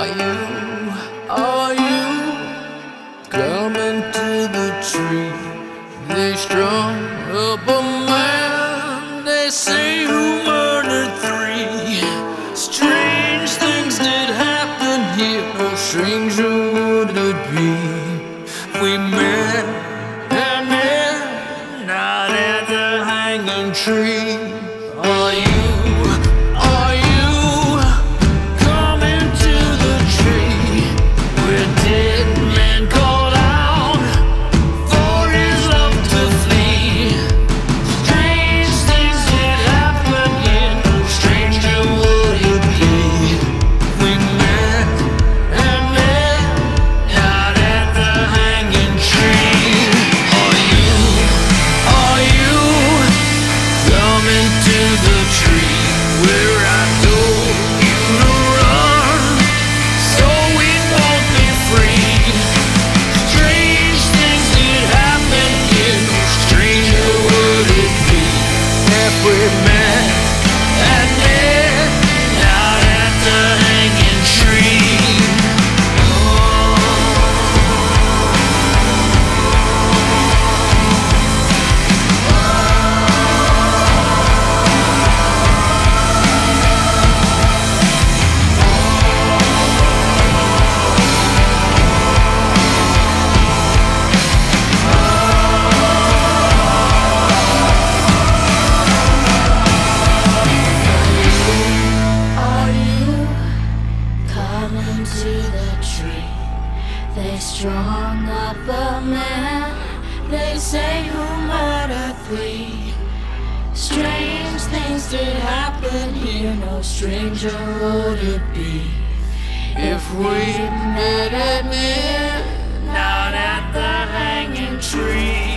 are you coming to the tree? They strung up a man, they say, who murdered three. Strange things did happen here, no stranger would it be. We met at midnight at the hanging tree. Are you coming to the tree where dead men called out for his love to flee? Strange things did happen here, no stranger would it be. We met at midnight at the hanging tree. Are you coming to the tree where I told you to run so we'd both be free? Strange things did happen here, no stranger would it be if we met at midnight at the hanging tree. To the tree, they strung up a man, they say, who murdered three. Strange things did happen here, no stranger would it be If we met at midnight at the hanging tree.